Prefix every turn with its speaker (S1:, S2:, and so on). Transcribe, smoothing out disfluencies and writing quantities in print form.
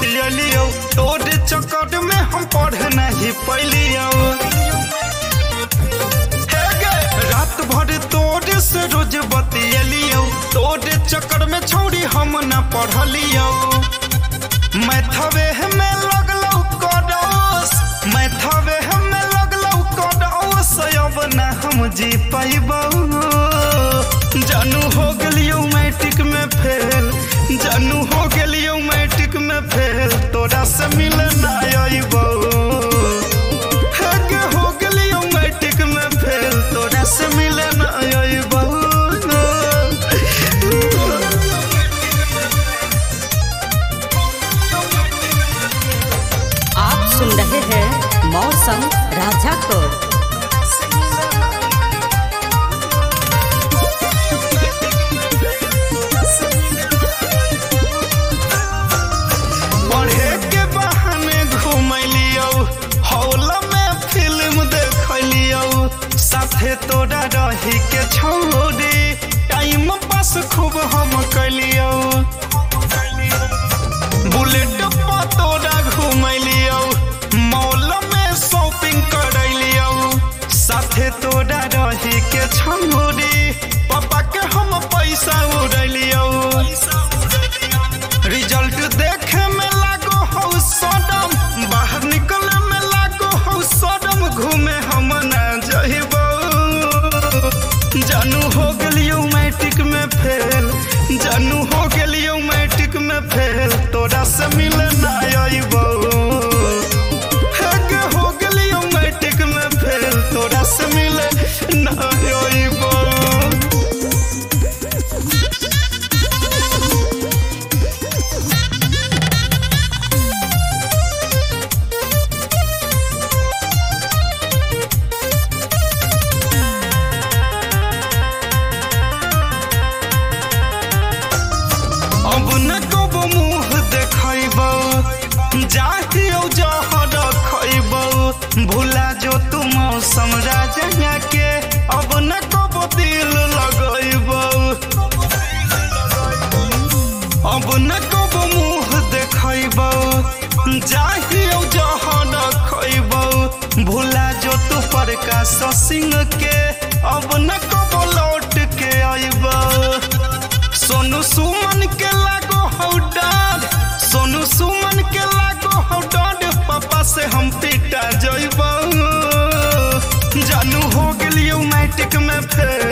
S1: बतियलियो तोरे चक्कर में हम पढ़ नहीं पैलियो। रात भर तोरे से रोज बतियलियो तोरे चक्कर में छौड़ी हम न पढ़लियो। मैथवे में लगलो कोडोस मैथवे में लगलो कोडोस अब न हम जी पाइबो। जानू हो गलियो मैट्रिक में फेल जानू हो गलियो मैट्रिक में फेल तोरा से मिले ना आइबो। हो गलियो मैट्रिक में फेल तोरा से मिले ना आइबो।
S2: आप सुन रहे हैं मौसम राजा को।
S1: पढ़े के बहाने घुमलियो हॉल में फिल्म देखलियो साथे तोरा रही के छोड़ी टाइम पास खूब हम कलियो। बुलेट पर तोरा घुमलियो मॉल में शॉपिंग करलियो साथे तोरा रही के छोड़ी पापा के हम पैसा उड़लियो। रिजल्ट देखे में लागो हौ सदम बाहर निकले में लागो हौ सदम घूमे हम ना जइबो। जानू हो गलियो मैट्रिक में फेल जानू हो गलियो मैट्रिक में फेल तोरा से मिले ना आइबो। हो गलियो मैट्रिक में फेल तोरा से मिले ना आइबो। अब न कबो मुँह देखैबो जाहियो जहर खैबो भूला जो तू मौसम राजा के अब न कबो दिल लगैबो। अब न कबो मुँह देखैबो जाहियो जहर खैबो भूला जो तू प्रकाश सिंह के अब न कबो लौट के आइबो। सोनू सुमन के लागो हौ डर सोनू सुमन के लागो हौ डर पापा से हम पिटा जइबो। जानू हो गलियो मैट्रिक में फेल